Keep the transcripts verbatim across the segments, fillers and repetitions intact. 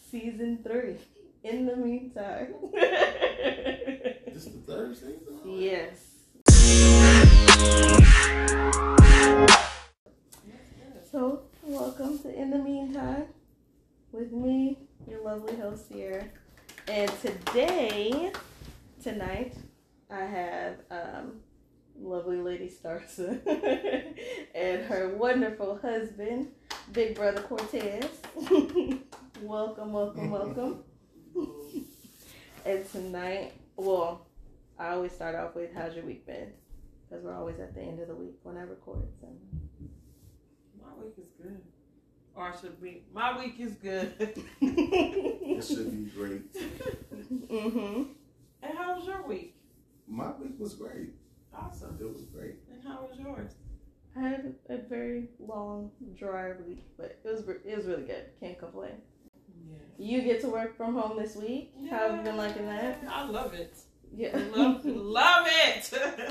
season three. In the meantime. This is the third season? Yes. So, welcome to In the Meantime with me, your lovely host here. And today, tonight, I have um, lovely lady Starsa and her wonderful husband, Big Brother Cortez. Welcome, welcome, welcome. And tonight, well, I always start off with, how's your week been? Because we're always at the end of the week when I record. So. My week is good. Or I should be, my week is good. It should be great. Mm-hmm. And how was your week? My week was great. Awesome. It was great. And how was yours? I had a very long, dry week, but it was it was really good. Can't complain. Yeah. You get to work from home this week. Yeah. How have you been liking that? I love it. Yeah. Love, love it.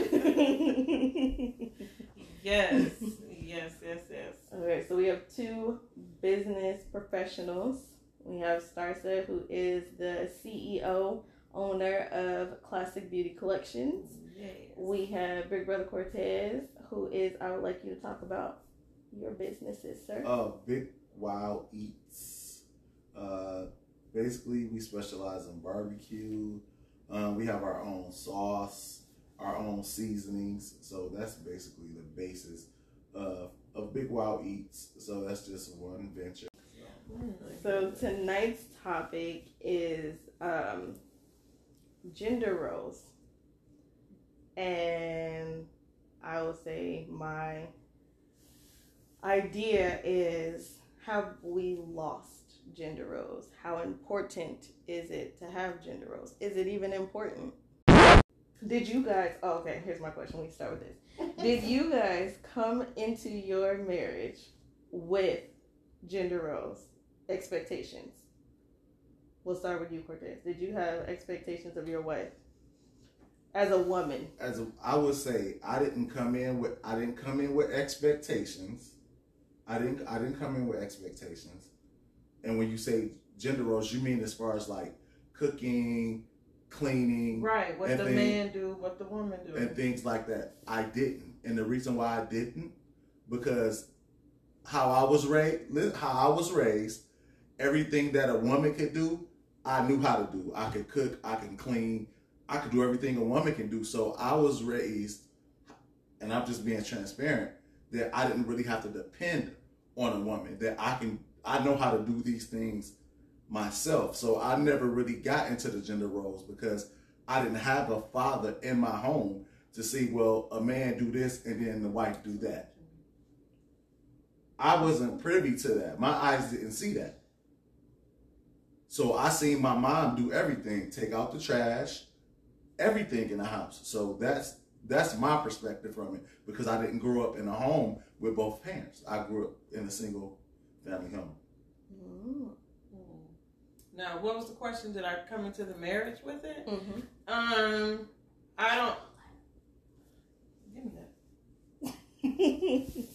Yes. Yes, yes, yes. Okay, so we have two business professionals. We have Starsa, who is the C E O, owner of Classic Beauty Collections. Yes. We have Big Brother Cortez, who is, I would like you to talk about your businesses, sir. Uh, Big Wow Eats. Uh, basically, we specialize in barbecue. Um, we have our own sauce, our own seasonings. So that's basically the basis of, of Big Wow Eats. So that's just one venture. So tonight's topic is um, gender roles. And I will say my idea is, have we lost gender roles? How important is it to have gender roles? Is it even important? Did you guys, oh, okay, here's my question. We start with this. Did you guys come into your marriage with gender roles, expectations? We'll start with you, Cortez. Did you have expectations of your wife as a woman? As a, I would say, I didn't come in with I didn't come in with expectations. I didn't I didn't come in with expectations. And when you say gender roles, you mean as far as like cooking, cleaning, right? What the things, man do, what the woman do, and things like that. I didn't, and the reason why I didn't, because how I was raised, how I was raised, everything that a woman could do, I knew how to do. I could cook, I can clean, I could do everything a woman can do. So I was raised, and I'm just being transparent, that I didn't really have to depend on a woman. That I can, I know how to do these things myself. So I never really got into the gender roles because I didn't have a father in my home to see, well, a man do this and then the wife do that. I wasn't privy to that. My eyes didn't see that. So I seen my mom do everything, take out the trash, everything in the house. So that's that's my perspective from it, because I didn't grow up in a home with both parents. I grew up in a single family home. Mm. Now, what was the question? Did I come into the marriage with it? Mm-hmm. Um, I don't. Give me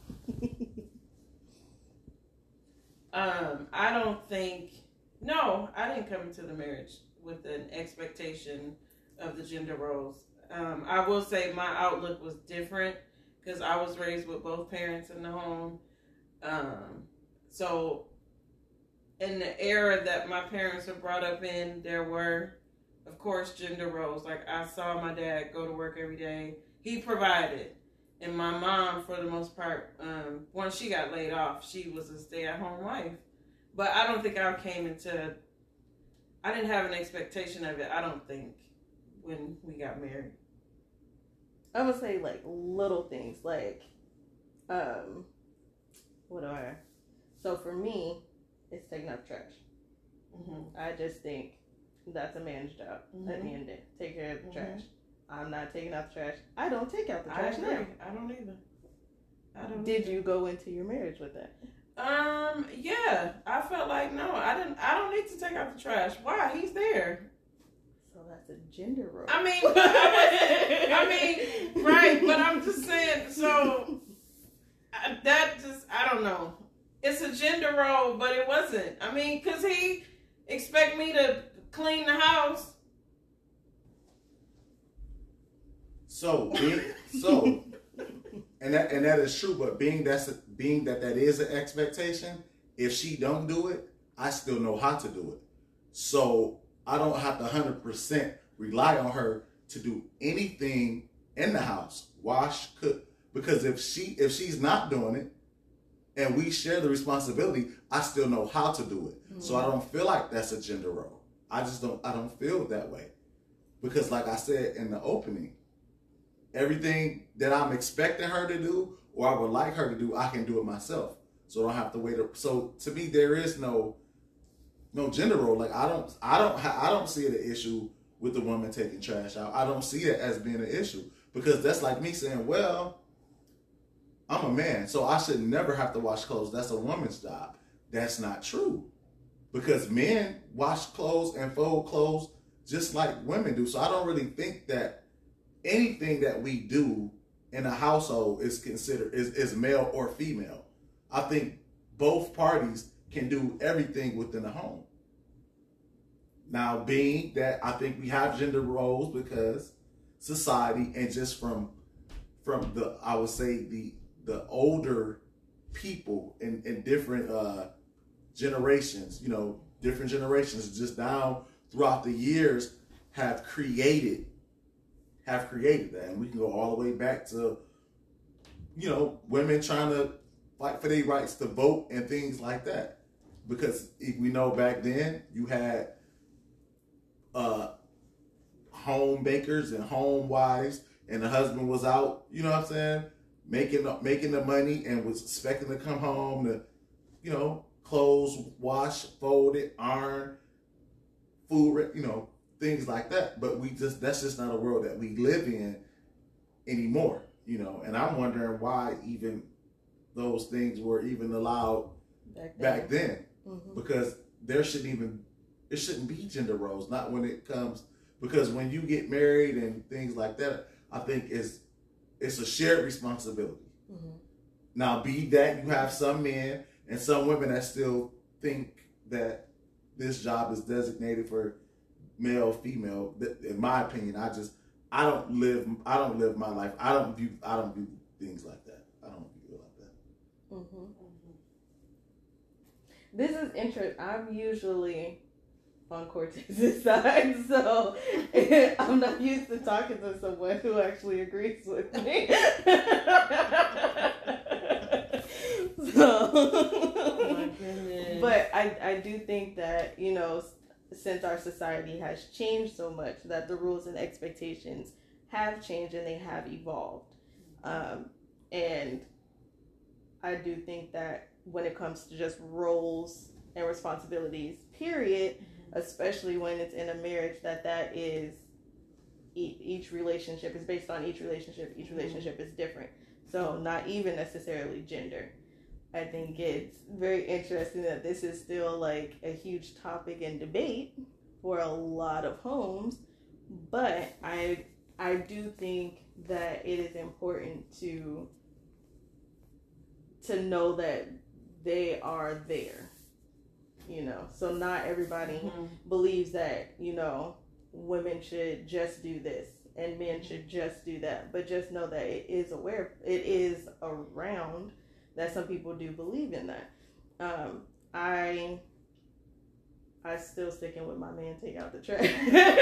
that. um, I don't think. No, I didn't come into the marriage with an expectation of the gender roles. Um, I will say my outlook was different because I was raised with both parents in the home. Um, so in the era that my parents were brought up in, there were, of course, gender roles. Like, I saw my dad go to work every day. He provided. And my mom, for the most part, um, once she got laid off, she was a stay-at-home wife. But I don't think I came into, I didn't have an expectation of it, I don't think, when we got married. I would say, like, little things, like, um, what do I, so for me, it's taking out trash. Mm-hmm. I just think that's a man's job Mm-hmm. at the end of the day. Take care of the Mm-hmm. trash. I'm not taking out the trash. I don't take out the I trash agree. now. I don't either. I don't Did either. you go into your marriage with that? Um, yeah. I felt like, no, I didn't, I don't need to take out the trash. Why? He's there. So that's a gender role. I mean, but I, I mean, right, but I'm just saying, so I, that just, I don't know. it's a gender role, but it wasn't. I mean, because he expect me to clean the house. So, being, so, and that and that is true. But being that's a, being that that is an expectation, if she don't do it, I still know how to do it. So I don't have to one hundred percent rely on her to do anything in the house, wash, cook. Because if she if she's not doing it, and we share the responsibility, I still know how to do it. Mm-hmm. So I don't feel like that's a gender role. I just don't. I don't feel that way, because like I said in the opening, everything that I'm expecting her to do or I would like her to do, I can do it myself. So I don't have to wait. So to me, there is no no gender role. Like I don't I don't ha- I don't see it an issue with the woman taking trash out. I don't see it as being an issue, because that's like me saying, well, I'm a man, so I should never have to wash clothes. That's a woman's job. That's not true, because men wash clothes and fold clothes just like women do. So I don't really think that anything that we do in a household is considered is, is male or female. I think both parties can do everything within the home. Now, being that I think we have gender roles because society, and just from from the I would say the the older people in, in different uh, generations, you know, different generations just down throughout the years have created have created that. And we can go all the way back to, you know, women trying to fight for their rights to vote and things like that. Because if we know back then you had uh, home bakers and home wives, and the husband was out, you know what I'm saying, making making the money and was expecting to come home to, you know, clothes, wash, fold it, iron, food, you know, things like that. But we just, that's just not a world that we live in anymore, you know. And I'm wondering why even those things were even allowed back then. Back then. Mm-hmm. Because there shouldn't even, it shouldn't be gender roles, not when it comes, because when you get married and things like that, I think it's it's a shared responsibility. Mm-hmm. Now, be that you have some men and some women that still think that this job is designated for male, female. In my opinion, I just I don't live I don't live my life. I don't view I don't view things like that. I don't view it like that. Mm-hmm. Mm-hmm. This is interesting. I'm usually on Cortez's side, so I'm not used to talking to someone who actually agrees with me. So, oh my goodness. But I, I do think that, you know, since our society has changed so much, that the rules and expectations have changed and they have evolved. Um, and I do think that when it comes to just roles and responsibilities, period, especially when it's in a marriage, that that is each relationship is based on each relationship. Each relationship is different. So not even necessarily gender. I think it's very interesting that this is still like a huge topic and debate for a lot of homes. But I I do think that it is important to to know that they are there. You know, so not everybody mm-hmm. believes that, you know, women should just do this and men should just do that. But just know that it is aware, it is around, that some people do believe in that. Um, I, I still sticking with my man, take out the trash.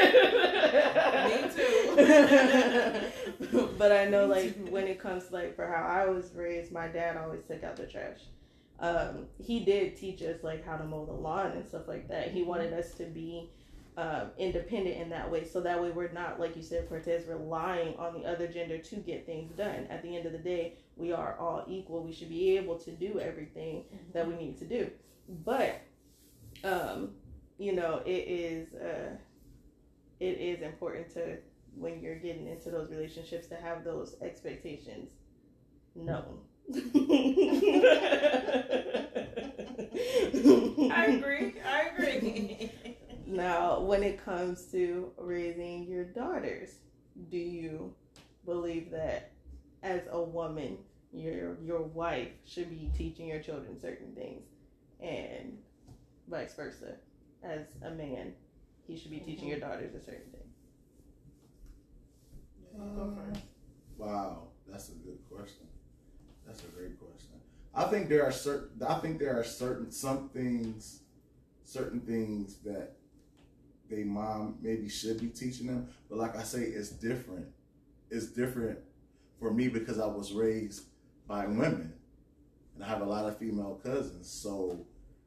Me too. But I know, like, when it comes, like, for how I was raised, my dad always took out the trash. Um, he did teach us like how to mow the lawn and stuff like that. He wanted us to be um, independent in that way, so that way we're not, like you said, Cortez, relying on the other gender to get things done. At the end of the day, we are all equal. We should be able to do everything mm-hmm. that we need to do. But um, you know, it is uh, it is important to, when you're getting into those relationships, to have those expectations known. I agree. I agree. Now, when it comes to raising your daughters, do you believe that as a woman your your wife should be teaching your children certain things, and vice versa. As a man, he should be teaching mm-hmm. your daughters a certain thing. Um, wow, that's a good question. That's a great question. I think there are certain. I think there are certain some things, certain things that they mom maybe should be teaching them. But like I say, it's different. It's different for me because I was raised by women, and I have a lot of female cousins. So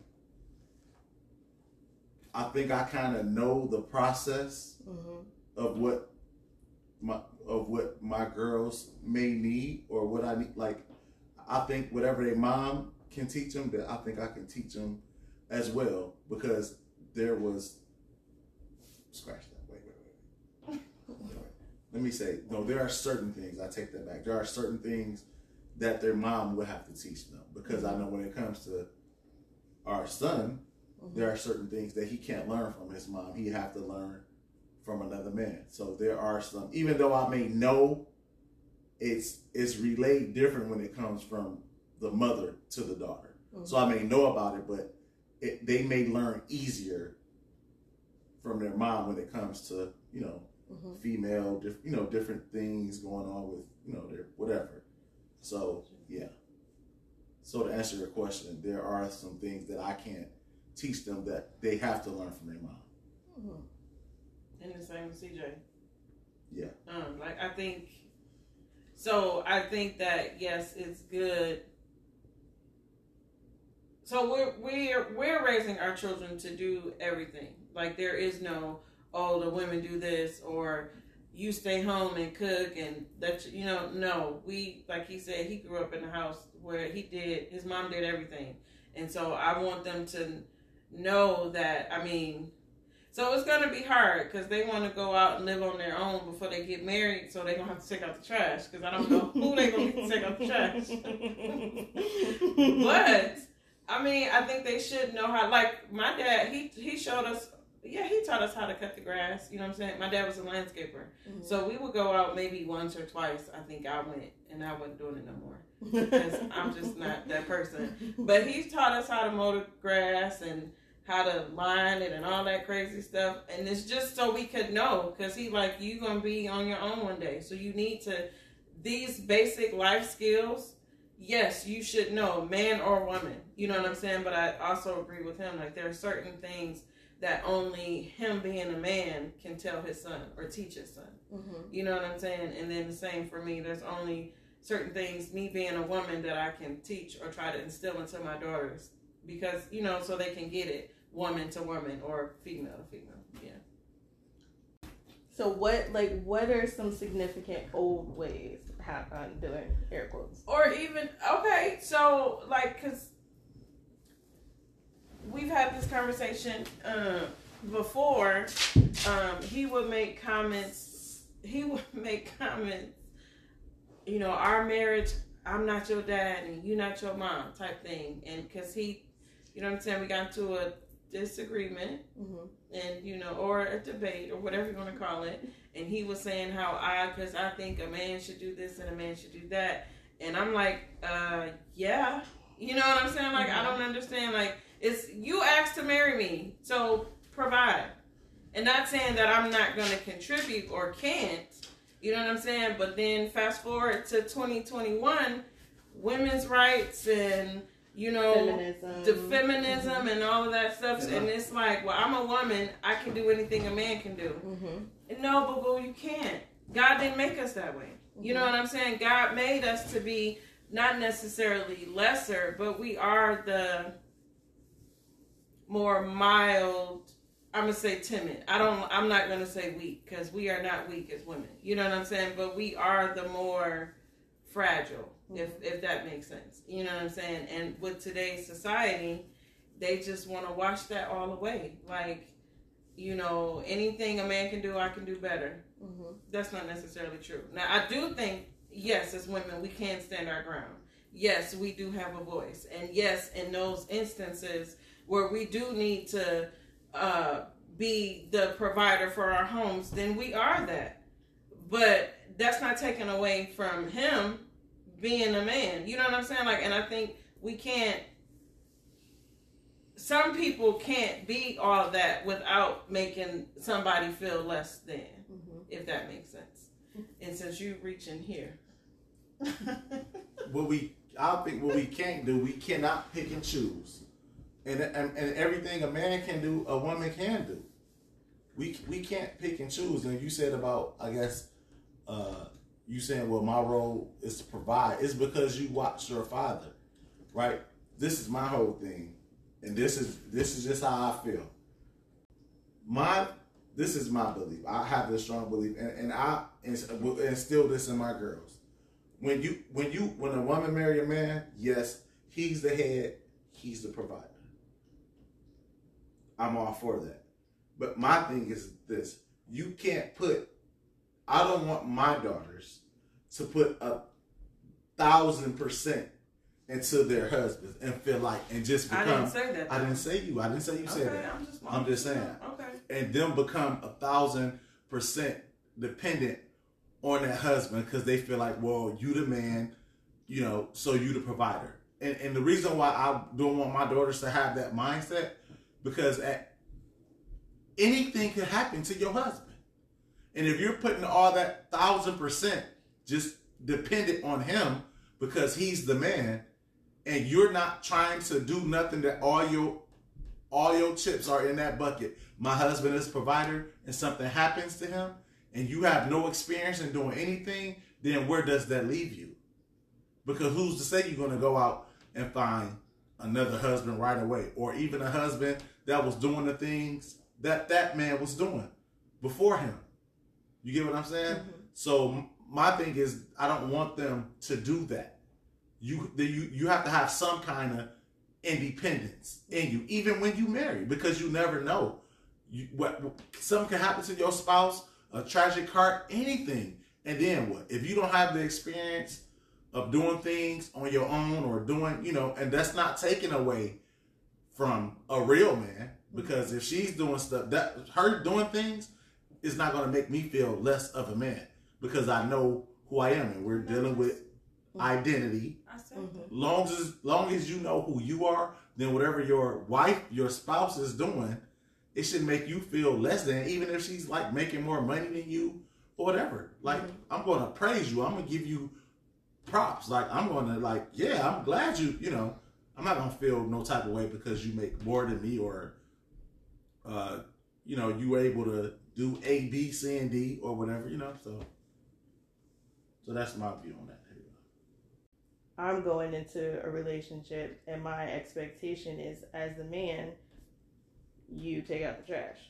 I think I kind of know the process mm-hmm. of what my of what my girls may need or what I need. Like, I think whatever their mom can teach them, that I think I can teach them as well, because there was scratch that. Wait, wait, wait, wait. wait. Let me say, no, there are certain things. I take that back. There are certain things that their mom would have to teach them, because mm-hmm. I know when it comes to our son, mm-hmm. there are certain things that he can't learn from his mom. He have to learn from another man. So there are some, even though I may know it's it's relayed different when it comes from the mother to the daughter. Mm-hmm. So I may know about it, but it, they may learn easier from their mom when it comes to, you know, mm-hmm. female, diff, you know, different things going on with, you know, their whatever. So, yeah. So to answer your question, there are some things that I can't teach them that they have to learn from their mom. Mm-hmm. And the same with C J. Yeah. Um, like I think, so I think that yes, it's good. So we're we're we're raising our children to do everything. Like there is no, oh, the women do this, or you stay home and cook and that, you know, no. We, like he said, he grew up in a house where he did, his mom did everything. And so I want them to know that, I mean, so it's going to be hard because they want to go out and live on their own before they get married, so they're going to have to take out the trash, because I don't know who they're going to take out the trash. But, I mean, I think they should know how, like, my dad, he he showed us, yeah, he taught us how to cut the grass, you know what I'm saying? My dad was a landscaper. Mm-hmm. So we would go out maybe once or twice, I think I went, and I wasn't doing it no more. Because I'm just not that person. But he taught us how to mow the grass and how to line it and all that crazy stuff. And it's just so we could know, because he like, you going to be on your own one day. So you need to, these basic life skills, yes, you should know, man or woman. You know what I'm saying? But I also agree with him. Like there are certain things that only him being a man can tell his son or teach his son. Mm-hmm. You know what I'm saying? And then the same for me. There's only certain things, me being a woman, that I can teach or try to instill into my daughters, because, you know, so they can get it woman to woman or female to female. Yeah. So what, like, what are some significant old ways how I'm doing air quotes? Or even, okay, so, like, because we've had this conversation uh, before. Um, he would make comments, he would make comments, you know, our marriage, I'm not your dad and you not your mom type thing. And because he, you know what I'm saying, we got into a disagreement, mm-hmm. and, you know, or a debate or whatever you want to call it. And he was saying how I, because I think a man should do this and a man should do that. And I'm like, uh, yeah. You know what I'm saying? Like, mm-hmm. I don't understand. Like, it's, you asked to marry me, so provide. And not saying that I'm not going to contribute or can't. You know what I'm saying? But then fast forward to twenty twenty-one, women's rights and, you know, feminism. the feminism mm-hmm. and all of that stuff. Yeah. And it's like, well, I'm a woman. I can do anything a man can do. Mm-hmm. And no, boo-boo, you can't. God didn't make us that way. Mm-hmm. You know what I'm saying? God made us to be not necessarily lesser, but we are the more mild, I'm going to say timid. I don't, I'm not going to say weak, because we are not weak as women. You know what I'm saying? But we are the more fragile, mm-hmm. if if that makes sense. You know what I'm saying? And with today's society, they just want to wash that all away. Like, you know, anything a man can do, I can do better. Mm-hmm. That's not necessarily true. Now, I do think, yes, as women, we can stand our ground. Yes, we do have a voice. And yes, in those instances where we do need to uh, be the provider for our homes, then we are that. But that's not taken away from him being a man. You know what I'm saying? Like, and I think we can't. Some people can't be all of that without making somebody feel less than, mm-hmm. if that makes sense. And since you reach in here, what we, I think what we can't do, we cannot pick and choose, and and, and everything a man can do, a woman can do. We we can't pick and choose. And you said about, I guess, uh, you saying, well, my role is to provide. It's because you watched your father, right? This is my whole thing. And this is this is just how I feel. My this is my belief. I have this strong belief, and, and I will instill this in my girls. When you when you when a woman marry a man, yes, he's the head, he's the provider. I'm all for that. But my thing is this: you can't put. I don't want my daughters to put a thousand percent into their husbands and feel like and just become. I didn't say that. I didn't say you. I didn't say you okay, said that. I'm just, I'm just saying. Okay. And them become a thousand percent dependent on that husband because they feel like, well, you the man, you know, so you the provider. And and the reason why I don't want my daughters to have that mindset because at anything could happen to your husband, and if you're putting all that thousand percent just dependent on him because he's the man. And you're not trying to do nothing that all your all your chips are in that bucket. My husband is a provider and something happens to him and you have no experience in doing anything, then where does that leave you? Because who's to say you're going to go out and find another husband right away? Or even a husband that was doing the things that that man was doing before him. You get what I'm saying? Mm-hmm. So my thing is I don't want them to do that. You, the, you you have to have some kind of independence in you, even when you marry, because you never know. You, what something can happen to your spouse, a tragic heart, anything, and then what? If you don't have the experience of doing things on your own or doing, you know, and that's not taken away from a real man, because if she's doing stuff, that her doing things is not going to make me feel less of a man, because I know who I am, and we're dealing with identity. Mm-hmm. Long as long as you know who you are, then whatever your wife, your spouse is doing, it should make you feel less than, even if she's like making more money than you or whatever. Like, mm-hmm. I'm going to praise you. I'm going to give you props. Like, I'm going to like, yeah, I'm glad you, you know, I'm not going to feel no type of way because you make more than me or, uh, you know, you were able to do A, B, C, and D or whatever, you know, so, so that's my view on that. I'm going into a relationship and my expectation is, as the man, you take out the trash.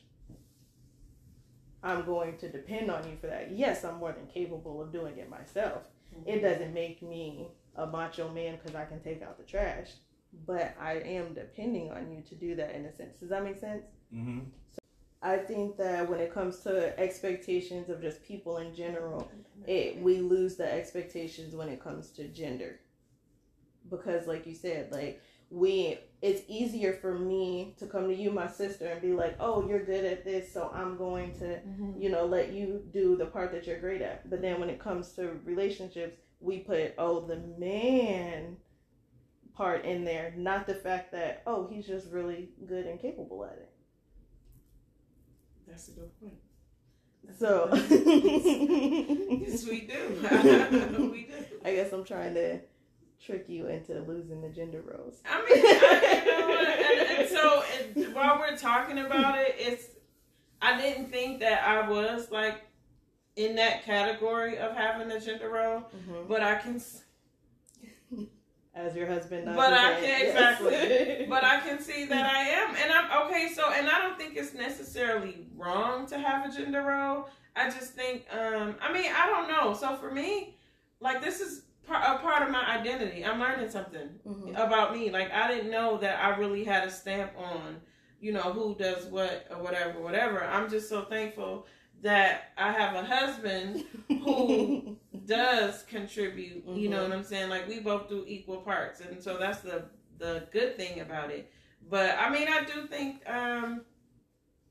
I'm going to depend on you for that. Yes, I'm more than capable of doing it myself. Mm-hmm. It doesn't make me a macho man because I can take out the trash, but I am depending on you to do that in a sense. Does that make sense? Mm-hmm. So I think that when it comes to expectations of just people in general, it we lose the expectations when it comes to gender. Because like you said, like we, it's easier for me to come to you, my sister, and be like, oh, you're good at this, so I'm going to, mm-hmm. you know, let you do the part that you're great at. But then when it comes to relationships, we put, oh, the man part in there, not the fact that, oh, he's just really good and capable at it. That's a good point. That's so, yes, we do. we do. I guess I'm trying to trick you into losing the gender roles. I mean, I, you know what? And, and so and while we're talking about it, it's I didn't think that I was like in that category of having a gender role, mm-hmm. but I can. As your husband, not but I can yes. exactly. But I can see that I am, and I'm okay. So, and I don't think it's necessarily wrong to have a gender role. I just think, um, I mean, I don't know. So for me, like this is a part of my identity. I'm learning something mm-hmm. about me. Like I didn't know that I really had a stamp on, you know, who does what or whatever, whatever. I'm just so thankful that I have a husband who does contribute. Mm-hmm. You know what I'm saying? Like we both do equal parts, and so that's the the good thing about it. But I mean, I do think. Um, what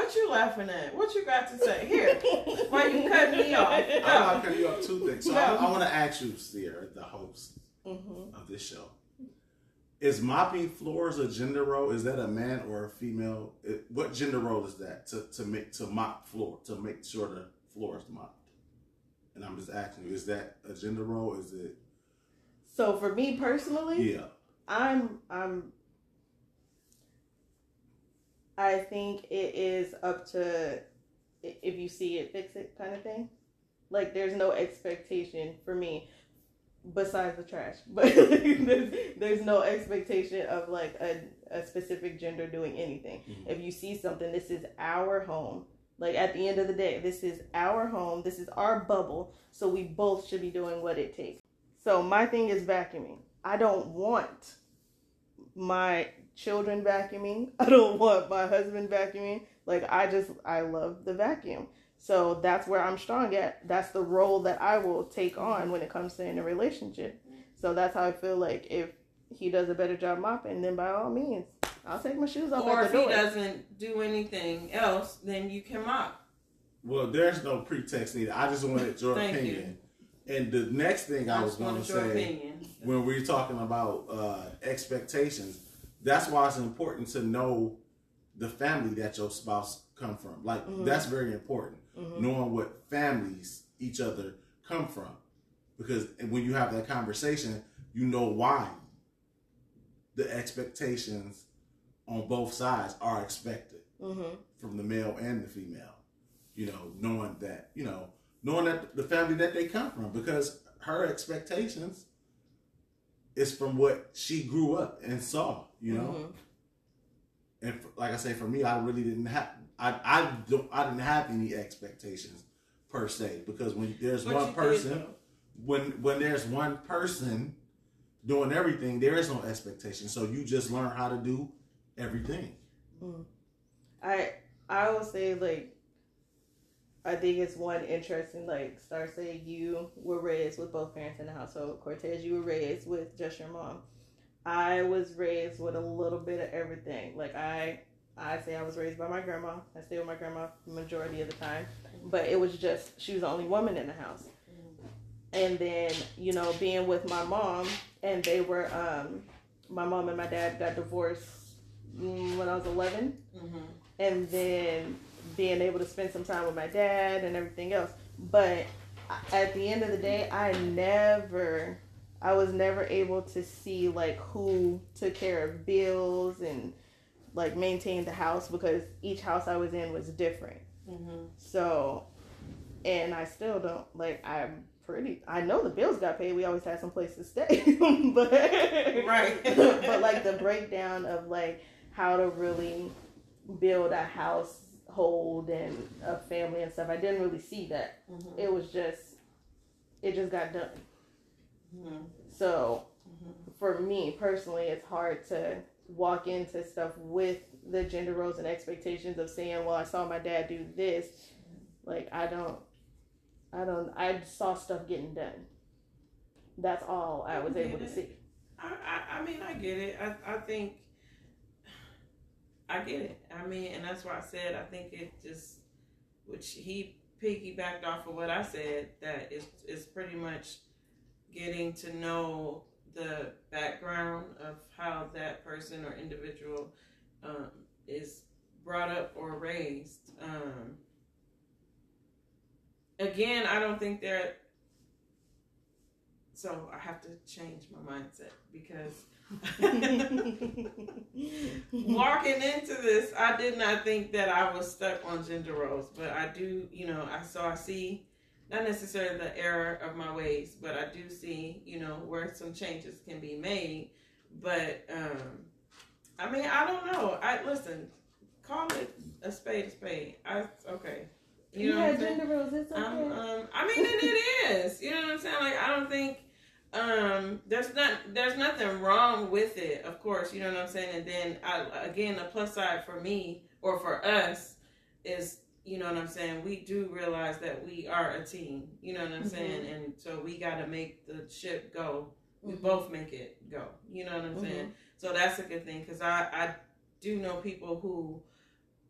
What you laughing at? What you got to say? Here, why you cutting me off? I'm not cutting you off two things. So No. I, I want to ask you, Sierra, the host Mm-hmm. of this show. Is mopping floors a gender role? Is that a man or a female? It, what gender role is that to, to make to mop floor, to make sure the floor is mopped? And I'm just asking you, is that a gender role? Is it? So for me personally, Yeah. I'm I'm I think it is up to, if you see it, fix it kind of thing. Like there's no expectation for me besides the trash, but there's, there's no expectation of like a, a specific gender doing anything. Mm-hmm. If you see something, this is our home. Like at the end of the day, this is our home. This is our bubble. So we both should be doing what it takes. So my thing is vacuuming. I don't want my children vacuuming. I don't want my husband vacuuming. Like I just, I love the vacuum. So that's where I'm strong at. That's the role that I will take on when it comes to in a relationship. So that's how I feel like if he does a better job mopping, then by all means, I'll take my shoes off Or at if the door. he doesn't do anything else, then you can mop. Well, there's no pretext needed. I just wanted your Thank opinion. And the next thing I, I was just going to wanted your say, opinion. when we're talking about uh, expectations, that's why it's important to know the family that your spouse come from. Like, Mhm. that's very important. Mhm. Knowing what families each other come from. Because when you have that conversation, you know why the expectations on both sides are expected Mm-hmm. from the male and the female. You know, knowing that, you know, knowing that the family that they come from, because her expectations is from what she grew up and saw, you know. Mm-hmm. And for, like I say, for me, I really didn't have, I, I don't, I didn't have any expectations per se, because when there's But one you did, person, though. when when there's one person doing everything, there is no expectation. So you just learn how to do everything. Mm. I I will say like I think it's one interesting like start say you were raised with both parents in the household. Cortez, you were raised with just your mom. I was raised with a little bit of everything. Like I I say I was raised by my grandma. I stay with my grandma the majority of the time. But it was just she was the only woman in the house. And then, you know, being with my mom and they were um my mom and my dad got divorced when I was eleven. Mm-hmm. And then being able to spend some time with my dad and everything else. But at the end of the day, I never, I was never able to see like who took care of bills and like maintained the house because each house I was in was different. Mm-hmm. So, and I still don't, like, I'm pretty, I know the bills got paid. We always had some place to stay. but, Right. but like the breakdown of like how to really build a household and a family and stuff. I didn't really see that. Mm-hmm. It was just, it just got done. Mm-hmm. So Mm-hmm. for me personally, it's hard to walk into stuff with the gender roles and expectations of saying, well, I saw my dad do this. Like, I don't, I don't, I saw stuff getting done. That's all I was I get able to it. see. I, I, I mean, I get it. I, I think, I get it. I mean, and that's why I said I think it just, which he piggybacked off of what I said, that it's, it's pretty much getting to know the background of how that person or individual um, is brought up or raised. Um, again, I don't think they're, so I have to change my mindset because walking into this, I did not think that I was stuck on gender roles, but I do, you know, I so I see not necessarily the error of my ways, but I do see, you know, where some changes can be made. But um, I mean, I don't know. I listen, call it a spade a spade. I okay. You know yeah, what I'm saying? gender roles, it's okay. Um, um, I mean, and it is. You know what I'm saying? Like, I don't think um, there's not there's nothing wrong with it. Of course, you know what I'm saying. And then I, again, the plus side for me or for us is, you know what I'm saying, we do realize that we are a team. You know what I'm mm-hmm. saying, and so we got to make the ship go. We mm-hmm. both make it go. You know what I'm mm-hmm. saying. So that's a good thing because I I do know people who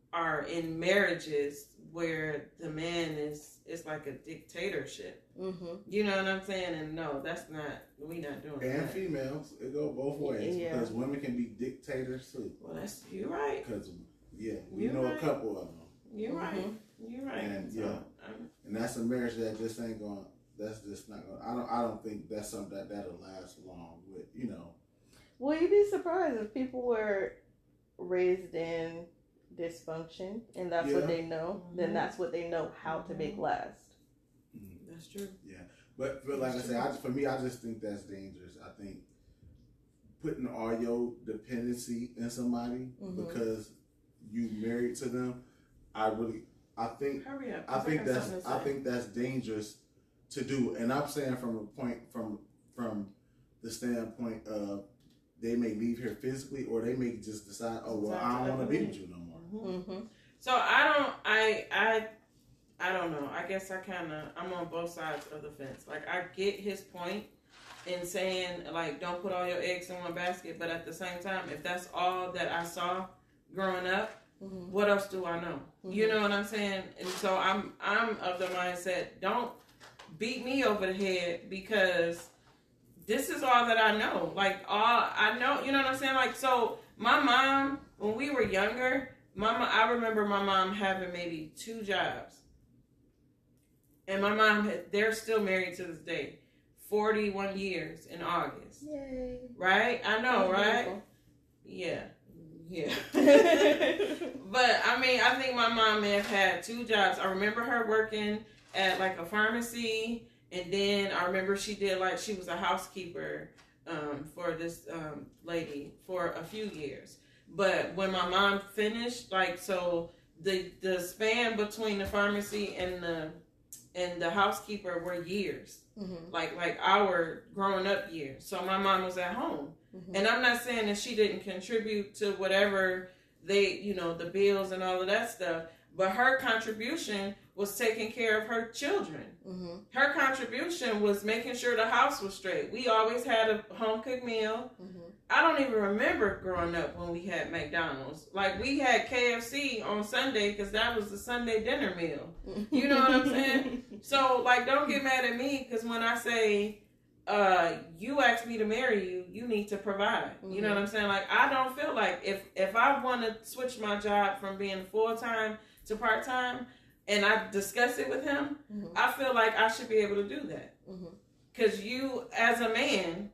are in marriages where the man is it's like a dictatorship. Mm-hmm. You know what I'm saying? And no, that's not. We not doing And that. females, it go both ways Yeah. because women can be dictators too. Well, that's you're right. Because yeah, we You're know right. a couple of them, You're Mhm. right. You're right. And, So, yeah. I'm- and that's a marriage that just ain't going. That's just not going. I don't. I don't think that's something that that'll last long. With you know. Well, you'd be surprised if people were raised in dysfunction and that's Yeah. what they know, then Mhm. that's what they know how to make last. that's true. But, but like I said, I, for me, I just think that's dangerous. I think putting all your dependency in somebody Mhm. because you married to them, I really, I think, Hurry up. 'cause I think got that's, something to I say. think that's dangerous to do. And I'm saying from a point, from from the standpoint of they may leave here physically, or they may just decide, oh well, I don't want to be with you no more. Mhm. Mm-hmm. So I don't. I I I don't know. I guess I kind of I'm on both sides of the fence. Like I get his point in saying like don't put all your eggs in one basket, but at the same time, if that's all that I saw growing up, Mm-hmm. what else do I know? You know what I'm saying? And so I'm I'm of the mindset, don't beat me over the head because this is all that I know. Like all I know, you know what I'm saying? Like so my mom, when we were younger, mama I remember my mom having maybe two jobs. And my mom had, they're still married to this day. forty-one years in August. Yay. Right? I know, That's right? Yeah. Yeah. beautiful. But I mean, I think my mom may have had two jobs. I remember her working at like a pharmacy, and then I remember she did like she was a housekeeper um, for this um, lady for a few years. But when my mom finished, like so, the the span between the pharmacy and the and the housekeeper were years, Mm-hmm. like like our growing up years. So my mom was at home. Mm-hmm. And I'm not saying that she didn't contribute to whatever they, you know, the bills and all of that stuff, but her contribution was taking care of her children. Mm-hmm. Her contribution was making sure the house was straight. We always had a home cooked meal. Mm-hmm. I don't even remember growing up when we had McDonald's. Like we had K F C on Sunday because that was the Sunday dinner meal. You know what I'm saying? So, like, don't get mad at me because when I say, uh, you asked me to marry you, you need to provide. Mm-hmm. You know what I'm saying? Like, I don't feel like if, if I want to switch my job from being full-time to part-time and I discuss it with him, Mm-hmm. I feel like I should be able to do that. Because mm-hmm. you, as a man,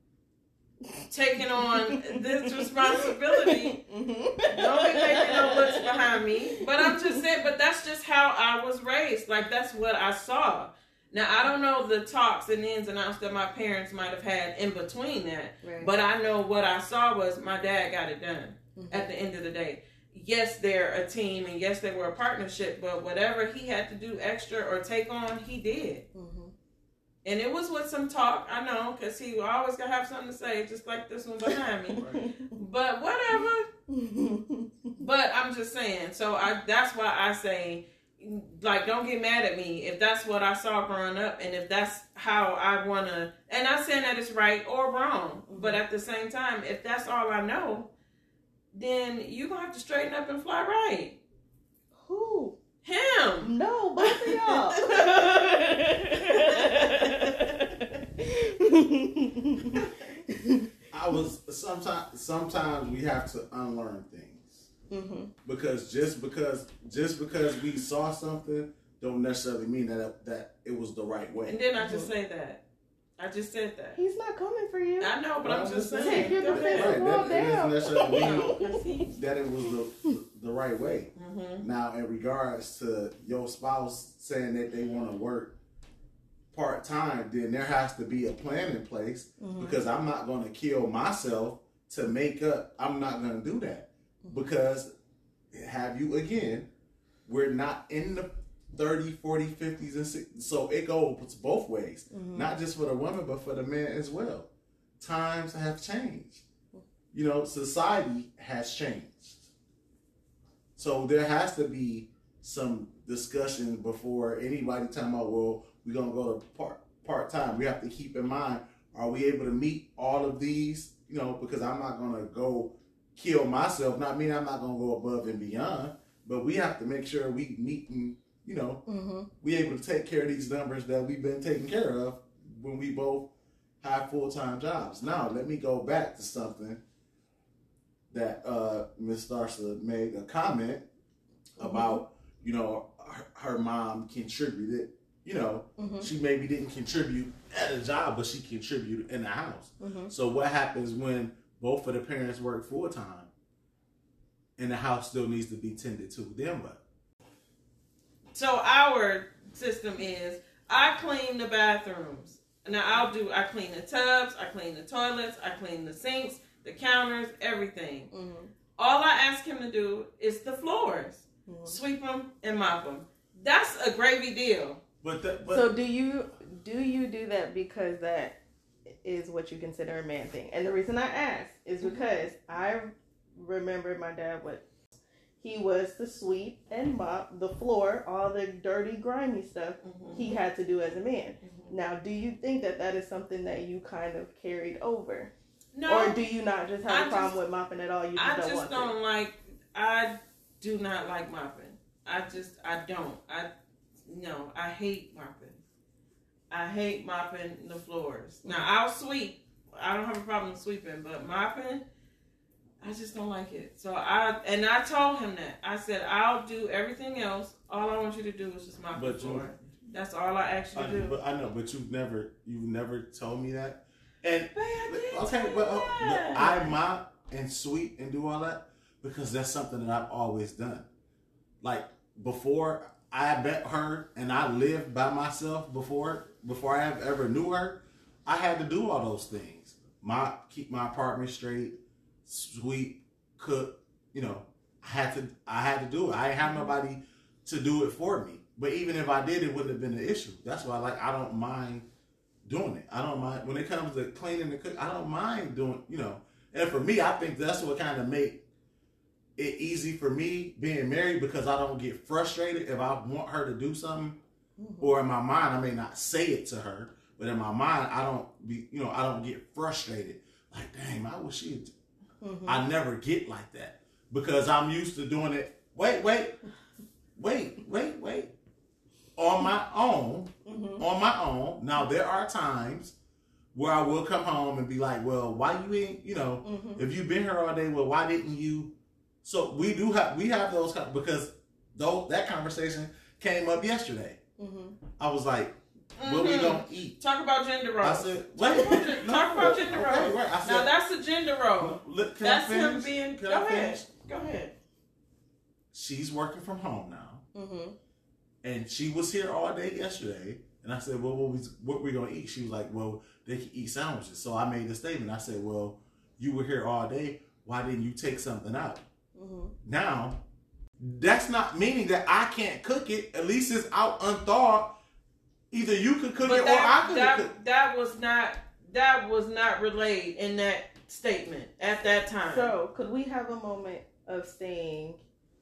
taking on this responsibility. Mm-hmm. Don't be making no looks behind me. But I'm just saying, but that's just how I was raised. Like, that's what I saw. Now, I don't know the talks and ins and outs that my parents might have had in between that. Right. But I know what I saw was my dad got it done Mm-hmm. at the end of the day. Yes, they're a team, and yes, they were a partnership, but whatever he had to do extra or take on, he did. Mm-hmm. And it was with some talk, I know, because he always gonna have something to say, just like this one behind me. Right. But whatever. But I'm just saying. So I that's why I say, like, don't get mad at me if that's what I saw growing up, and if that's how I wanna. And I'm saying that it's right or wrong, mm-hmm. but at the same time, if that's all I know, then you gonna have to straighten up and fly right. Who? Him. No, both of y'all. I was sometimes. Sometimes we have to unlearn things Mm-hmm. because just because just because we saw something don't necessarily mean that that it was the right way. And then I just say that. I just said that. He's not coming for you. I know, but Well, I'm just I'm saying. Take your Go ahead. defensive wall Right, that, down. that doesn't necessarily No, mean 'cause he- that it was the the right way. Mhm. Now, in regards to your spouse saying that they want to work part time, then there has to be a plan in place Mm-hmm. because I'm not going to kill myself to make up. I'm not going to do that because have you again, we're not in the thirty, forty, fifties, and sixties. So it goes both ways, Mm-hmm. not just for the woman, but for the man as well. Times have changed. You know, society has changed. So there has to be some discussion before anybody talking about, well, we're going to go to part, part-time. We have to keep in mind, are we able to meet all of these? You know, because I'm not going to go kill myself. Not mean I'm not going to go above and beyond, but we have to make sure we meet and, you know, Mm-hmm. we able to take care of these numbers that we've been taking care of when we both have full-time jobs. Now, let me go back to something that uh, Miss Darcy made a comment Mm-hmm. about, you know, her, her mom contributed. You know, Mm-hmm. she maybe didn't contribute at a job, but she contributed in the house. Mm-hmm. So what happens when both of the parents work full-time and the house still needs to be tended to? Then what? So our system is I clean the bathrooms. Now I'll do I clean the tubs, I clean the toilets, I clean the sinks, the counters, everything. Mm-hmm. All I ask him to do is the floors. Mm-hmm. Sweep them and mop them. That's a gravy deal. But, that, but So do you do you do that because that is what you consider a man thing? And the reason I ask is because I remember my dad what he was to sweep and mop the floor, all the dirty, grimy stuff Mm-hmm. he had to do as a man. Mm-hmm. Now, do you think that that is something that you kind of carried over? No, Or do you not just have I a problem just- with mopping at all? You just I don't just want don't to. like. I do not like mopping. I just I don't. I no. I hate mopping. I hate mopping the floors. Now I'll sweep. I don't have a problem sweeping, but mopping, I just don't like it. So I and I told him that. I said I'll do everything else. All I want you to do is just mop But the you- floor. That's all I asked you I, to do. but I know, but you've never, you've never told me that. And Babe, I did okay, tell you but uh, that. look, I mop and sweep and do all that because that's something that I've always done. Like before I met her and I lived by myself before, before I ever knew her, I had to do all those things. Mop, keep my apartment straight, sweep, cook. You know, I had to, I had to do it. I didn't have nobody to do it for me. But even if I did, it wouldn't have been an issue. That's why, like, I don't mind doing it. I don't mind when it comes to cleaning and cook. I don't mind doing, you know. And for me, I think that's what kind of make it easy for me being married because I don't get frustrated if I want her to do something, Mm-hmm. or in my mind I may not say it to her, but in my mind I don't be, you know, I don't get frustrated. Like, dang, I wish she'd. Mm-hmm. I never get like that because I'm used to doing it. Wait, wait, wait, wait, wait. On my own, Mm-hmm. on my own. Now there are times where I will come home and be like, well, why you ain't, you know, Mm-hmm. if you've been here all day, well, why didn't you? So we do have, we have those, because those, that conversation came up yesterday. Mm-hmm. I was like, what we Mhm. gonna eat? Talk about gender roles. I said, Talk wait, about, gen- no, talk about gender okay, roles. right. I said, Now that's a gender role. look, can That's I him finish? being. Can Go I ahead. finish? Go ahead. She's working from home now. Mm-hmm. And she was here all day yesterday. And I said, well, what we, what we going to eat? She was like, well, they can eat sandwiches. So I made the statement. I said, well, you were here all day. Why didn't you take something out? Mm-hmm. Now, that's not meaning that I can't cook it. At least it's out unthawed. Either you could cook But it or that, I could that, cook. that was not that was not relayed in that statement at that time. So, could we have a moment of saying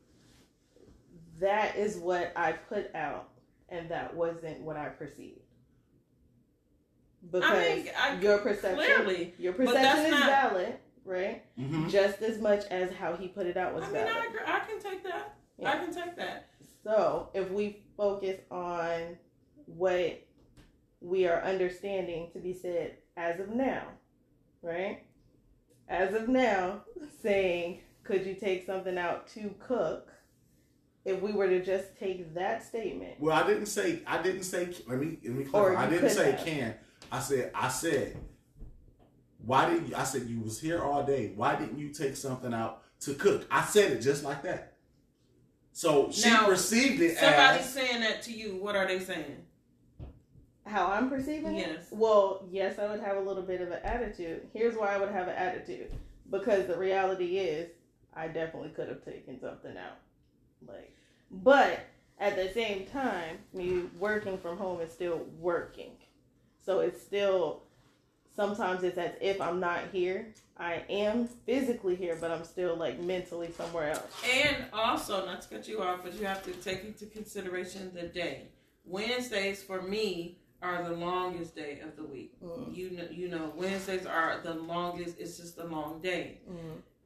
that is what I put out and that wasn't what I perceived? Because I mean, I, your perception, clearly, your but perception that's is not- valid, right? Mm-hmm. Just as much as how he put it out was I mean, valid. I, agree. I can take that. Yeah. I can take that. So, if we focus on what we are understanding to be said as of now, right? As of now, saying, could you take something out to cook? If we were to just take that statement, Well, I didn't say, I didn't say, let me, let me Or clarify. I you didn't could say have. can. I said, I said, why didn't you, I said, you was here all day. Why didn't you take something out to cook? I said it just like that. So she Now, perceived it Somebody's as, saying that to you. What are they saying? how I'm perceiving it? Yes. Well, yes, I would have a little bit of an attitude. Here's why I would have an attitude. Because the reality is, I definitely could have taken something out. Like, but at the same time, me working from home is still working. So it's still, sometimes it's as if I'm not here. I am physically here, but I'm still like mentally somewhere else. And also, not to cut you off, but you have to take into consideration the day. Wednesdays for me are the longest day of the week. Mm. You know, you know, Wednesdays are the longest. It's just a long day. Mm.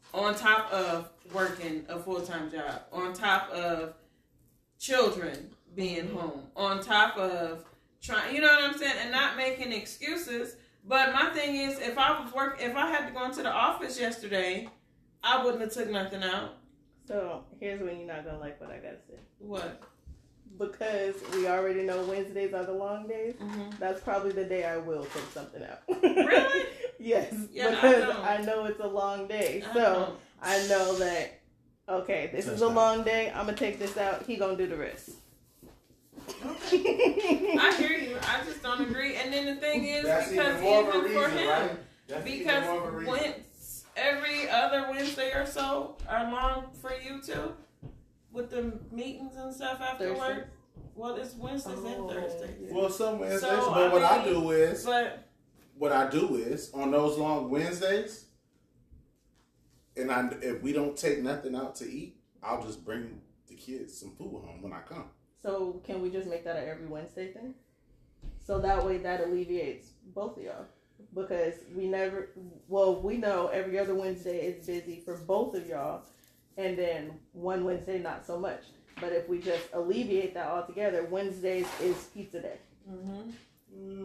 on top of working a full-time job, on top of children being home, on top of trying, you know what I'm saying, and not making excuses. But my thing is, if I was work, if I had to go into the office yesterday, I wouldn't have took nothing out. So here's when you're not gonna like what I gotta say. What? Because we already know Wednesdays are the long days. Mm-hmm. That's probably the day I will take something out. Really? Yes. Yeah, because I, I know it's a long day. I So know. I know that, okay, this is a long day. I'm going to take this out. He going to do the rest. Okay. I hear you. I just don't agree. And then the thing is, That's because even more even of a reason, for him, right? That's because even more of a reason. when every other Wednesday or so are long for you too, with the meetings and stuff after Thursday. work. Well, it's Wednesdays Oh, and Thursdays. yeah. Well, some Wednesdays, So, but I what I mean, do is, But what I do is on those long Wednesdays, and I if we don't take nothing out to eat, I'll just bring the kids some food home when I come. So can we just make that an every Wednesday thing? So that way that alleviates both of y'all. Because we never, well, we know every other Wednesday is busy for both of y'all. And then one Wednesday, not so much. But if we just alleviate that altogether, Wednesdays is pizza day. mm-hmm. Mm.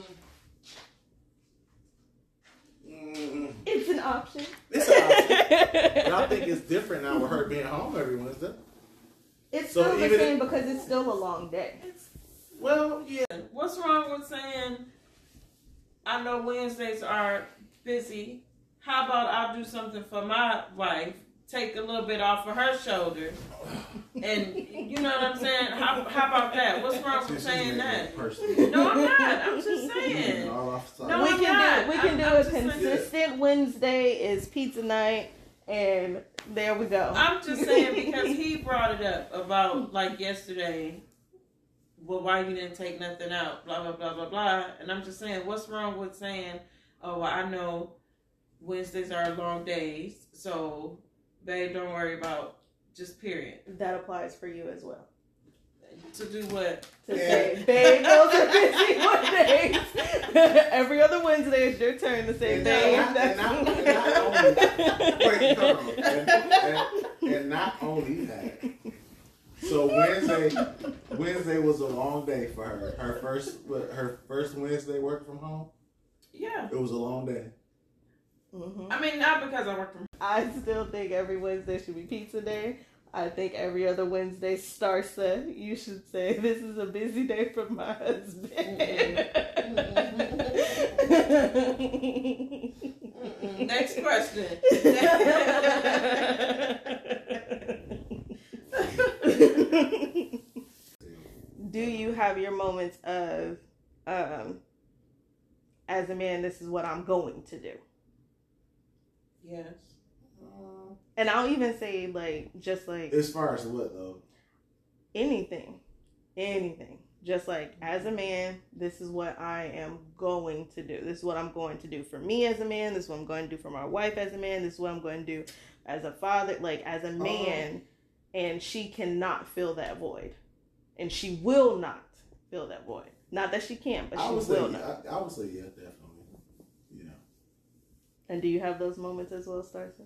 Mm. It's an option. It's an option. But I think it's different now with her being home every Wednesday. It's So still the even same if- because it's still a long day. Well, yeah. What's wrong with saying, I know Wednesdays are busy. How about I'll do something for my wife, take a little bit off of her shoulders, and you know what I'm saying? How, how about that? What's wrong with saying that? No, I'm not. I'm just saying. No, No, we I'm can not. do we can I'm- do I'm a just saying- consistent Wednesday is pizza night, and there we go. I'm just saying because he brought it up about like yesterday. Well, why you didn't take nothing out? Blah blah blah blah blah. And I'm just saying, what's wrong with saying, oh, well, I know Wednesdays are long days, so babe, don't worry about just period. That applies for you as well. To do what? To Yeah. say, babe, those are busy Mondays. Every other Wednesday is your turn to say, And babe. not- and that's- not- and not only- Wait, hold on. And, and, and not only that. So Wednesday, Wednesday was a long day for her. Her first, what, her first Wednesday work from home. Yeah. It was a long day. Mhm. I mean, not because I work from. I still think every Wednesday should be pizza day. I think every other Wednesday, Starsa, you should say, this is a busy day for my husband. Mm-mm. Next question. Do you have your moments of, um, as a man, this is what I'm going to do? Yes. And I'll even say, like, just like As far as what though? anything, anything. Just like, as a man, this is what I am going to do. This is what I'm going to do for me as a man. This is what I'm going to do for my wife as a man. This is what I'm going to do as a father, like as a man. And she cannot fill that void. And she will not fill that void. Not that she can't, but I she would will say, not. I, I would say yeah, definitely. Yeah. And do you have those moments as well, Starson?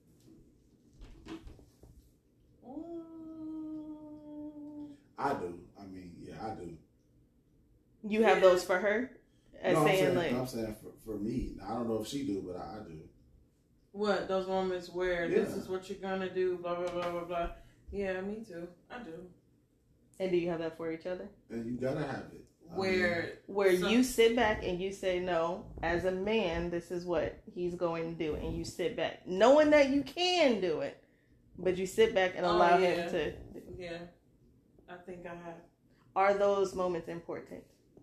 I do. I mean, yeah, I do. You have Yeah. those for her? As no, I'm saying, saying, like, I'm saying for, for me. I don't know if she do, but I, I do. What, those moments where this Yeah. is what you're gonna do, blah blah blah blah blah. Yeah, me too. I do. and do you have that for each other? And you gotta have it. I Where Where So- you sit back and you say, no, as a man, this is what he's going to do. And you sit back, knowing that you can do it. But you sit back and Oh, allow yeah. him to. yeah, I think I have. Are those moments important?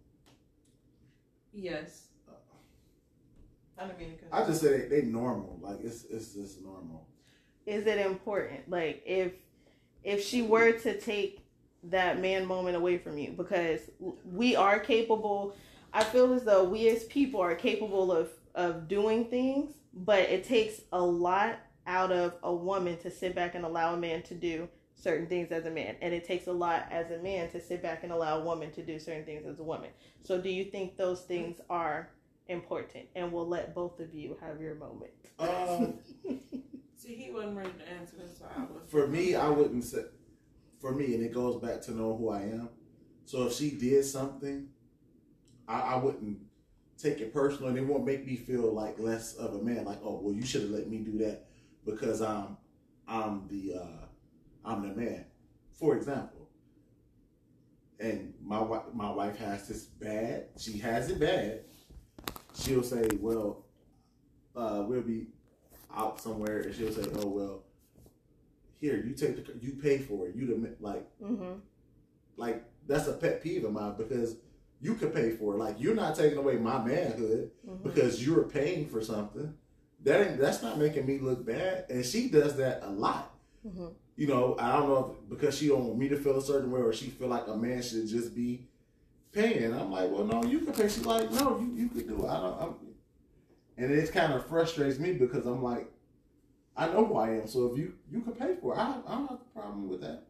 Yes. I don't mean to cut I just say they, they normal. Like it's it's just normal. Is it important? Like, if if she were to take that man moment away from you, because we are capable, I feel as though we as people are capable of, of doing things, but it takes a lot out of a woman to sit back and allow a man to do certain things as a man. And it takes a lot as a man to sit back and allow a woman to do certain things as a woman. So do you think those things are important? And we'll let both of you have your moment. Um, See, See, he wasn't ready to answer this, so I was. For me, I wouldn't say. For me, and it goes back to know who I am. So if she did something, I, I wouldn't take it personal, and it won't make me feel like less of a man. Like, oh, well, you should have let me do that because I'm, I'm the, uh, I'm the man. For example, and my wife, my wife has this bad. She has it bad. She'll say, well, uh, we'll be out somewhere, and she'll say, oh well, here, you take the, you pay for it. You the like, mm-hmm. like that's a pet peeve of mine because you could pay for it. Like you're not taking away my manhood Mm-hmm. because you're paying for something. That ain't that's not making me look bad. And she does that a lot. Mm-hmm. You know, I don't know if because she don't want me to feel a certain way or she feel like a man should just be paying. I'm like, well, no, you can pay. She's like, no, you you could do it. I don't. I'm, and it kind of frustrates me because I'm like, I know who I am. So if you you can pay for it, I, I don't have a problem with that.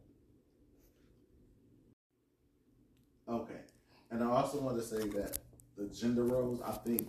Okay, and I also want to say that the gender roles, I think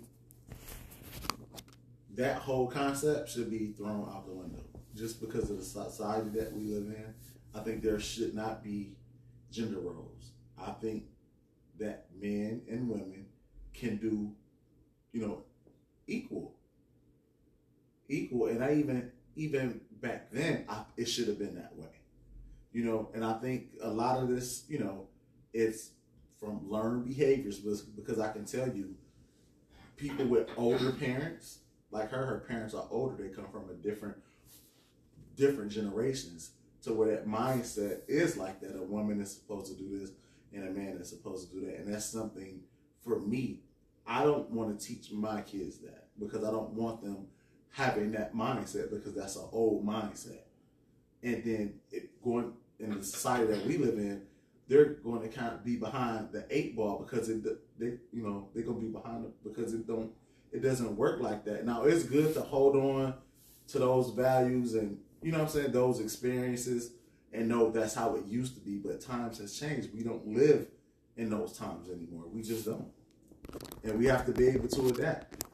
that whole concept should be thrown out the window just because of the society that we live in. I think there should not be gender roles. I think that men and women can do, you know, equal. Equal. And I even, even back then, I, it should have been that way. You know, and I think a lot of this, you know, it's from learned behaviors because I can tell you people with older parents, like her, her parents are older. They come from a different, different generations to where that mindset is like that. A woman is supposed to do this and a man is supposed to do that. And that's something for me. I don't want to teach my kids that because I don't want them having that mindset because that's an old mindset. And then it, going in the society that we live in, they're going to kind of be behind the eight ball because it, they, you know, they're going to be behind it because it don't, it doesn't work like that. Now it's good to hold on to those values and, you know what I'm saying, those experiences and know that's how it used to be. But times has changed. We don't live in those times anymore. We just don't. And we have to be able to adapt.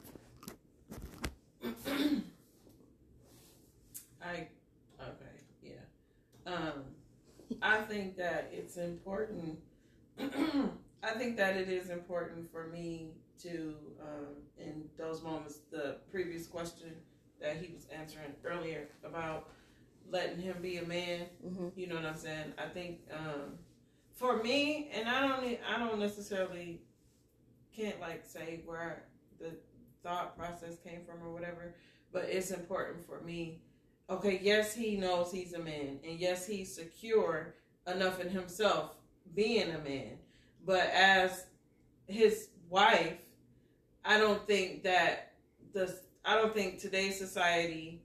I, okay, yeah. Um, I think that it's important. I think that it is important for me to, um, in those moments, the previous question that he was answering earlier about letting him be a man. Mm-hmm. You know what I'm saying? I think um, for me, and I don't, I don't necessarily can't like say where the thought process came from or whatever, but it's important for me. Okay, yes, he knows he's a man, and yes, he's secure enough in himself being a man. But as his wife, I don't think that the I don't think today's society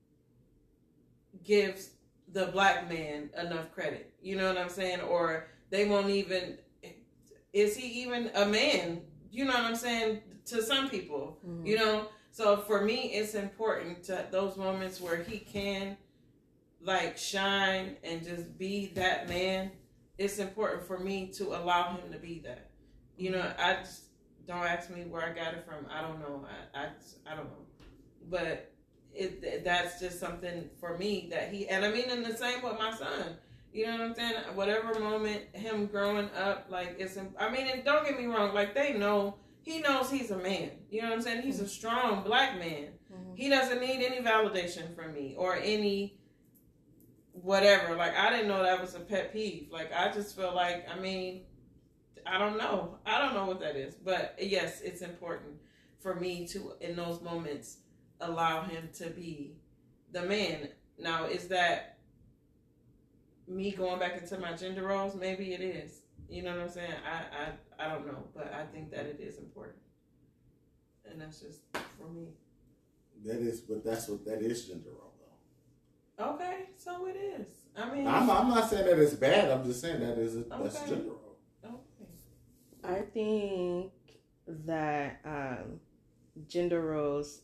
gives the black man enough credit. You know what I'm saying? Or they won't even. Is he even a man? You know what I'm saying? To some people, mm-hmm. you know. So for me, it's important to those moments where he can, like, shine and just be that man. It's important for me to allow him to be that. You know, I just don't ask me where I got it from. I don't know. I I, I don't know. But it that's just something for me that he, and I mean, in the same with my son. You know what I'm saying? Whatever moment, him growing up, like, it's, I mean, and don't get me wrong, like, they know, he knows he's a man. You know what I'm saying? He's a strong black man. Mm-hmm. He doesn't need any validation from me or any whatever. Like, I didn't know that was a pet peeve. Like, I just feel like, I mean, I don't know. I don't know what that is. But, yes, it's important for me to, in those moments, allow him to be the man. Now, is that me going back into my gender roles? Maybe it is. You know what I'm saying? I, I, I don't know. But I think that it is important. And that's just for me. That is, but that's what, that is gender role, though. Okay, so it is. I mean, I'm, I'm not saying that it's bad. I'm just saying that is a, okay. that's gender role. Okay. I think that um, gender roles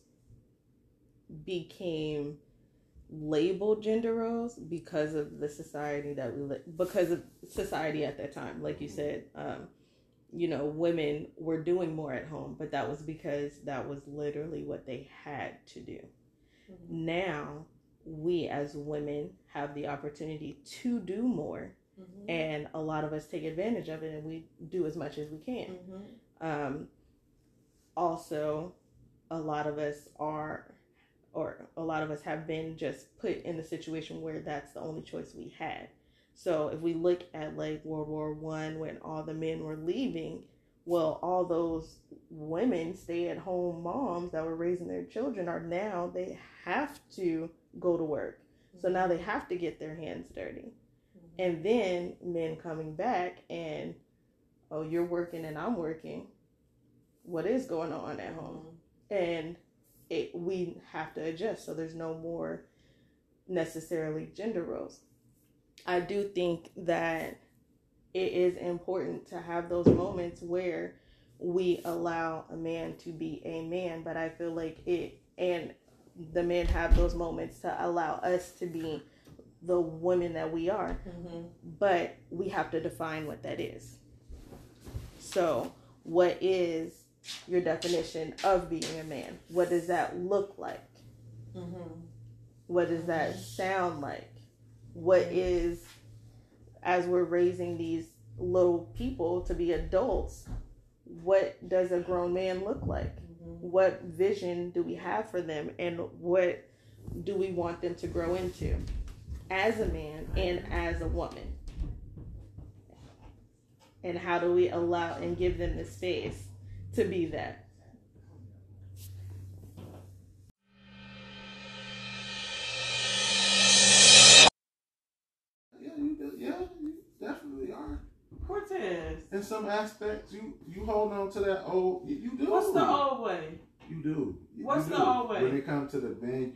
became labeled gender roles because of the society that we live, because of society at that time. Like you said, um, you know, women were doing more at home, but that was because that was literally what they had to do. Mm-hmm. Now we as women have the opportunity to do more. Mm-hmm. And a lot of us take advantage of it, and we do as much as we can. Mm-hmm. Um, also, a lot of us are, or a lot of us have been just put in a situation where that's the only choice we had. So if we look at like World War One, when all the men were leaving, well, all those women, stay-at-home moms that were raising their children, are now, they have to go to work. Mm-hmm. So now they have to get their hands dirty. Mm-hmm. And then men coming back and, oh, you're working and I'm working. What is going on at home? Mm-hmm. And it, we have to adjust. So there's no more necessarily gender roles. I do think that it is important to have those moments where we allow a man to be a man, but I feel like it, and the men have those moments to allow us to be the women that we are, mm-hmm. but we have to define what that is. So what is your definition of being a man? What does that look like? Mm-hmm. What does that sound like? What is, as we're raising these little people to be adults, what does a grown man look like? Mm-hmm. What vision do we have for them, and what do we want them to grow into as a man and as a woman? And how do we allow and give them the space to be that? Cortez. In some aspects, you you hold on to that old. You, you do. What's the old way? You do. You, What's you the do. old way? When it comes to the man,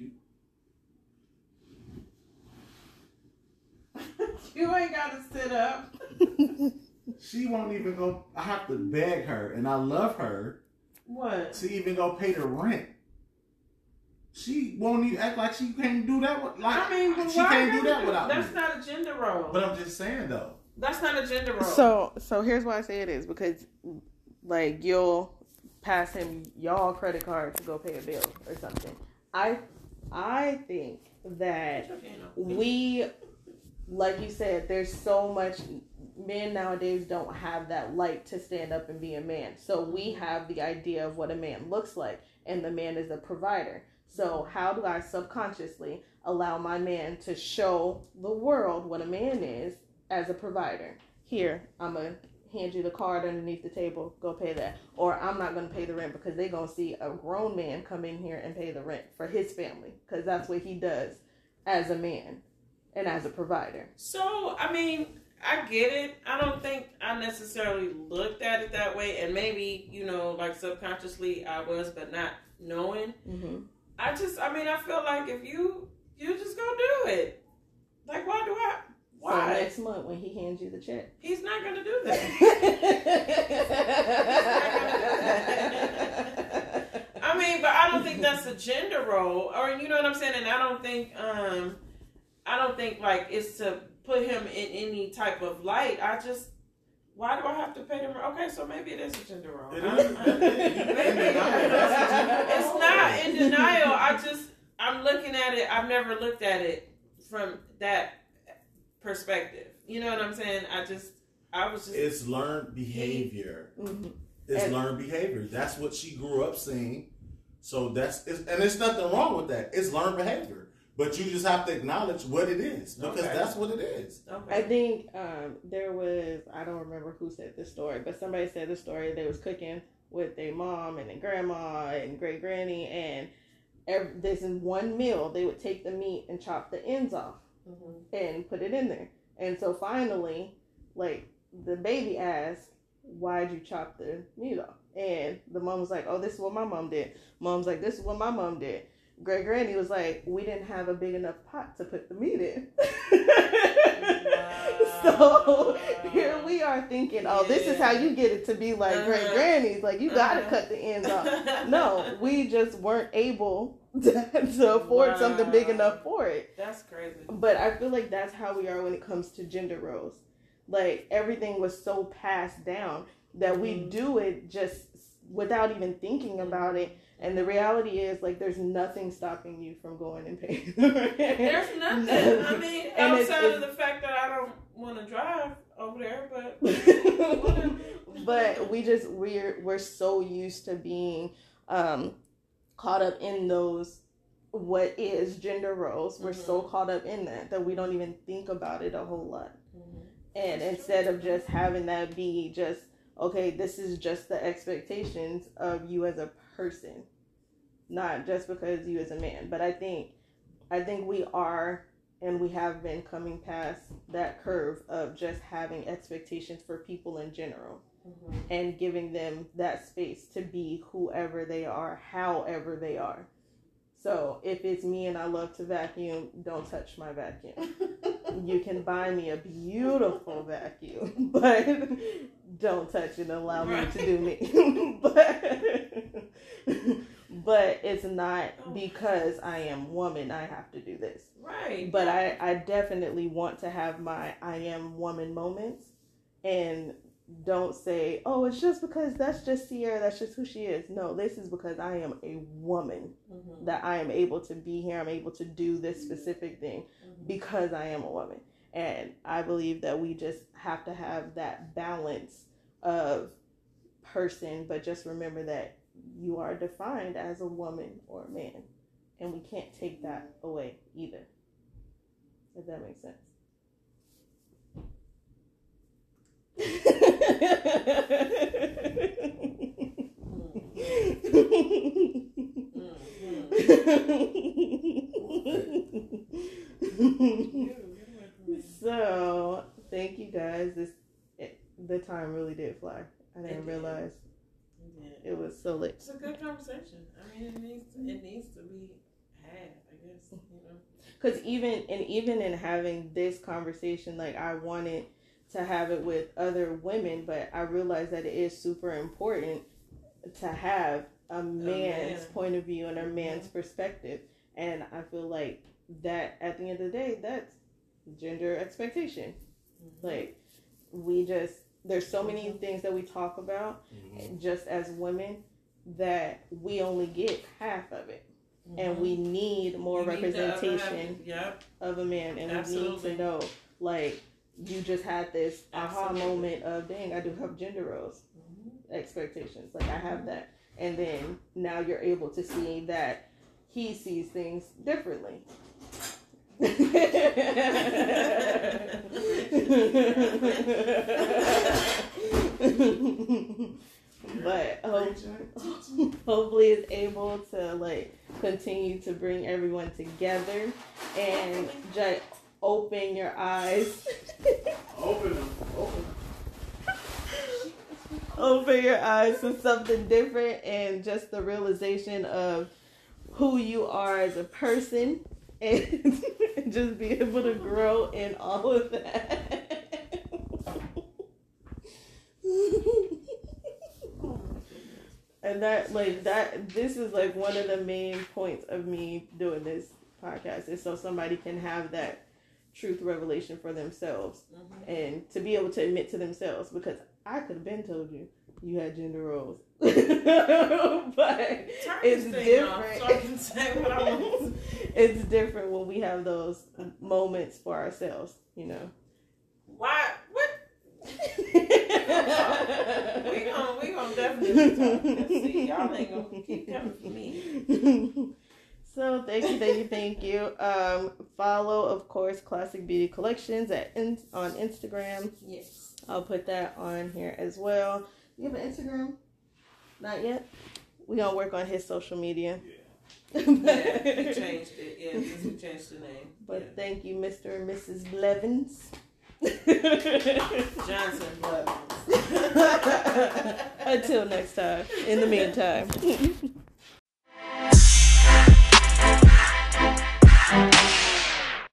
you. You ain't got to sit up. She won't even go. I have to beg her, and I love her. What? To even go pay the rent. She won't even act like she can't do that. With, like I mean, but she why can't do that without That's me. not a gender role. But I'm just saying though. That's not a gender role. So, so here's why I say it is, because, like, you'll pass him y'all credit card to go pay a bill or something. I, I think that we, like you said, there's so much. Men nowadays don't have that light to stand up and be a man. So we have the idea of what a man looks like, and the man is a provider. So how do I subconsciously allow my man to show the world what a man is as a provider? Here, I'm going to hand you the card underneath the table. Go pay that. Or I'm not going to pay the rent because they're going to see a grown man come in here and pay the rent for his family, because that's what he does as a man and as a provider. So, I mean, I get it. I don't think I necessarily looked at it that way. And maybe, you know, like subconsciously I was, but not knowing. Mm-hmm. I just, I mean, I feel like if you, you just go do it. Like, why do I? Why? So next month when he hands you the check. He's not going to do that. I mean, but I don't think that's a gender role. Or, you know what I'm saying? And I don't think, um, I don't think, like, it's to put him in any type of light. I just, why do I have to pay them? Okay, so maybe it is a gender role. It is. It's not in denial. I just, I'm looking at it. I've never looked at it from that perspective. You know what I'm saying? I just, I was just. It's learned behavior. Mm-hmm. It's and, learned behavior. That's what she grew up seeing. So that's, it's, and there's nothing wrong with that. It's learned behavior. But you just have to acknowledge what it is, because okay. that's what it is. Okay. I think um, there was, I don't remember who said this story, but somebody said the story. They was cooking with their mom and their grandma and great granny, and every, this in one meal, they would take the meat and chop the ends off mm-hmm. and put it in there. And so finally, like, the baby asked, why'd you chop the meat off? And the mom was like, oh, this is what my mom did. Mom's like, this is what my mom did. Great granny was like, we didn't have a big enough pot to put the meat in. Wow. So here we are thinking, oh, yeah. This is how you get it to be like uh-huh. great grannies. Like, you got to uh-huh. cut the ends off. No, we just weren't able to, to afford wow. something big enough for it. That's crazy. But I feel like that's how we are when it comes to gender roles. Like, everything was so passed down that we mm-hmm. do it just without even thinking about it. And the reality is, like, there's nothing stopping you from going and paying. There's nothing. I mean, And it's- outside it's- of the fact that I don't want to drive over there, but but we just we're we're so used to being um, caught up in those what is gender roles. We're Mhm. so caught up in that that we don't even think about it a whole lot. Mhm. And That's instead true. of just having that be just okay, this is just the expectations of you as a person, not just because you as a man. But I think I think we are and we have been coming past that curve of just having expectations for people in general Mhm. and giving them that space to be whoever they are, however they are. So if it's me and I love to vacuum, don't touch my vacuum. You can buy me a beautiful vacuum, but don't touch it and allow me to do me. but, but it's not because I am woman, I have to do this. Right. But I, I definitely want to have my I am woman moments, and don't say, oh, it's just because that's just Sierra, that's just who she is. No, this is because I am a woman, Mhm. that I am able to be here, I'm able to do this specific thing Mhm. because I am a woman. And I believe that we just have to have that balance of person, but just remember that you are defined as a woman or a man, and we can't take that away either, if that makes sense. So thank you guys. This it, the time really did fly. I didn't It did. realize Yeah. it was so late. It's a good conversation. I mean, it needs to, it needs to be had, I guess. You know. Because even and even in having this conversation, like I wanted to have it with other women, but I realized that it is super important to have a man's man. point of view and a Mhm. man's perspective. And I feel like that at the end of the day, that's gender expectation. Mhm. Like we just there's so many Mhm. things that we talk about Mhm. just as women that we only get half of it. And Mhm. we need more You need the other half. representation Yep. of a man, and we need Absolutely. to know, like, you just had this aha Absolutely. moment of, dang, I do have gender roles Mhm. expectations, like I have that, and then now you're able to see that he sees things differently. But um, hopefully it's able to like continue to bring everyone together and just open your eyes. Open them. Open them. Open your eyes to something different and just the realization of who you are as a person, and just be able to grow in all of that. And that, like, that, this is like one of the main points of me doing this podcast, is so somebody can have that truth revelation for themselves, Mhm. and to be able to admit to themselves, because I could have been told you you had gender roles. But Turn it's this thing off different. so I can say what I want. It's different when we have those moments for ourselves, you know. Why? What? We gonna we gonna definitely talk. Let's see, y'all ain't gonna keep coming for me. So thank you, thank you, thank you. Um, follow, of course, Classic Beauty Collections at in, on Instagram. Yes. I'll put that on here as well. You have an Instagram? Not yet. We gonna work on his social media. Yeah, we changed it. Yeah, since we changed the name. But Yeah. thank you, Mister and Missus Blevins. Johnson Blevins. Until next time. In the meantime.